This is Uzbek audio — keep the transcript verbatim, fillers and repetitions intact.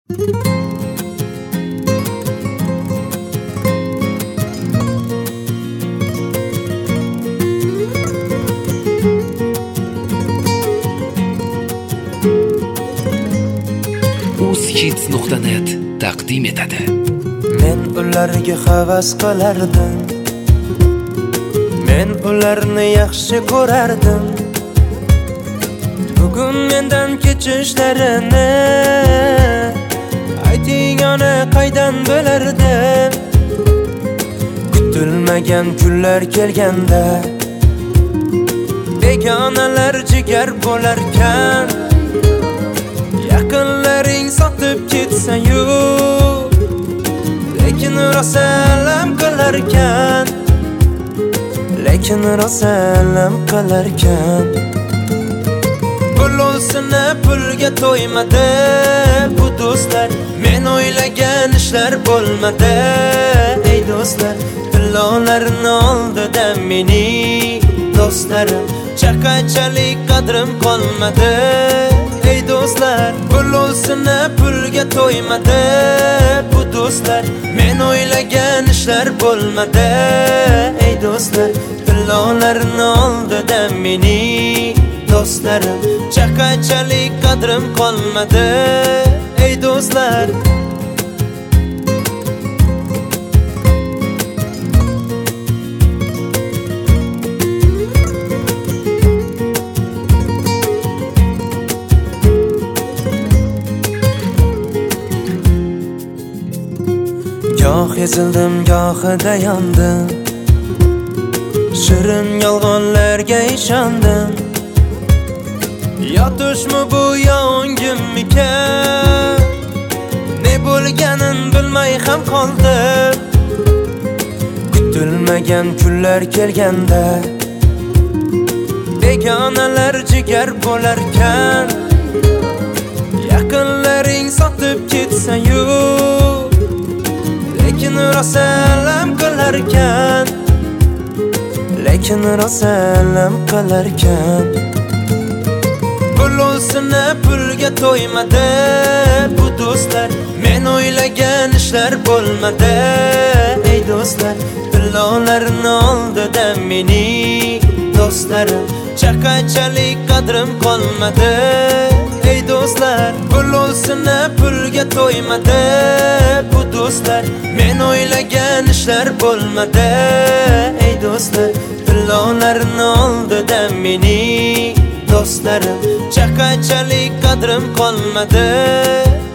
uzkids nuqta net taqdim etadi. Men ularga havas qilardim, men ularni yaxshi ko'rardim. Bugun mendan kechishlarini ayting, ona qaydan bilardim. Kutilmagan kunlar kelganda begonalar jigar bo'larkan, yaqinlaring sotib ketsa-yu, lekin rosa alam qilarkan, lekin rosa alam qilarkan. Pulosini pulga to'ymadi bu do'stlar, men o'ylagan ishlar bo'lmadi. Ey do'stlar, tillolarni oldida mening do'stlarim, chaqachalik qadrim qolmadi. Ey do'stlar, pulosini pulga to'ymadi bu do'stlar, men o'ylagan ishlar bo'lmadi. Ey do'stlar, tillolarni oldida mening do'stlarim, chaqachalik qadrim qolmadi. Ey do'stlar, goh ezildim, gohida yondim, shirin yolg'onlarga ishondim. Yotishmi bu yo o'ngimmikan, ne bo'lganin bilmay ham qoldim. Kutilmagan kunlar kelganda begonalar jigar bo'larkan, yaqinlaring sotib ketsa-yu, lekin rosa alam qilarkan, lekin rosa alam qilarkan. Pulosini pulga to'ymadi bu do'stlar, men o'ylagan ishlar bo'lmadi. Ey do'stlar, tillolarni oldida mening do'stlarim, chaqachalik qadrim qolmadi. Ey do'stlar, pulosini pulga to'ymadi bu do'stlar, men o'ylagan ishlar bo'lmadi. Ey do'stlar, tillolarni oldida mening do'stlarim, chaqachalik qadrim qolmadi.